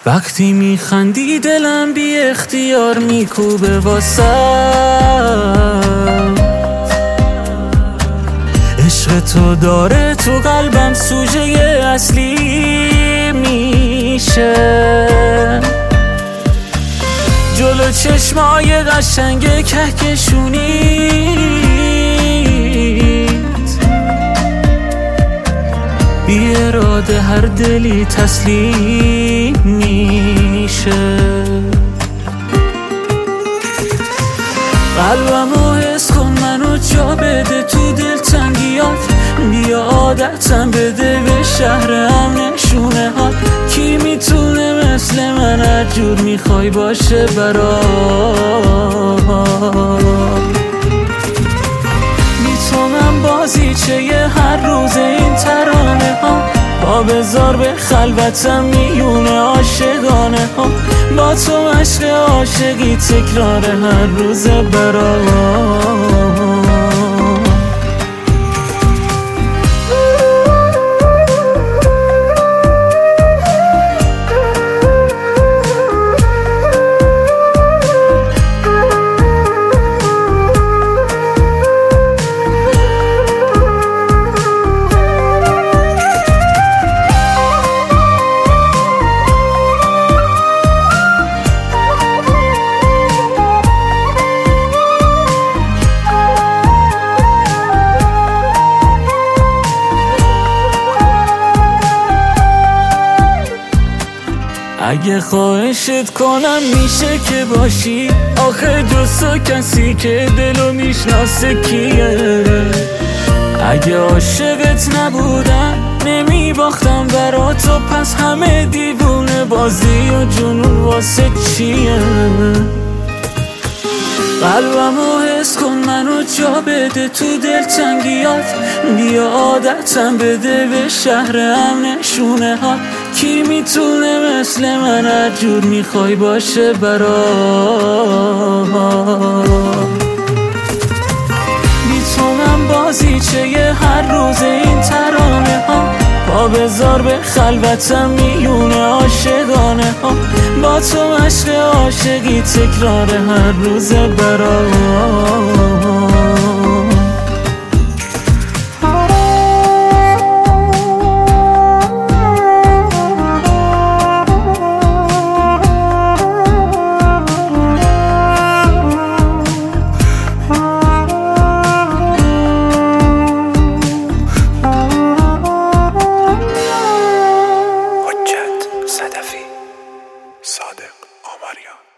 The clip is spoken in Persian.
وقتی میخندی دلم بی اختیار میکوبه واسه عشق تو داره تو قلبم سوژه اصلی میشه. جلو چشمای قشنگ کهکشونیت بی اراده هر دلی تسلیم میشه. قلبمو حس کن منو جا بده تو دلتنگیات، بیا عادتم بده به شهرم نشونه ها. کی میتونه مثل من هر جور میخوای باشه بی تو من بازیچه هر روز این ترانه ها. پا بذار به خلوتم میونه عاشقانه ها. با تو عشق عاشقی تکرار هر روز اگه خواهشت کنم میشه که باشی، آخه جز تو کسی که دلو میشناسه کیه؟ اگه عاشقت نبودم نمیباختم برا تو، پس همه دیوونه بازی و جنون واسه چیه؟ قلبمو حس کن منو جا بده تو دلتنگیات، بیا عادتم بده به شهرم نشونه ها. کی میتونه مثل من هر جور میخوای باشه بی تو من بازیچه هر روز این ترانه ها. پا بذار به خلوتم میونه عاشقانه ها. با تو عشق عاشقی تکرار هر روز صادق آماریان.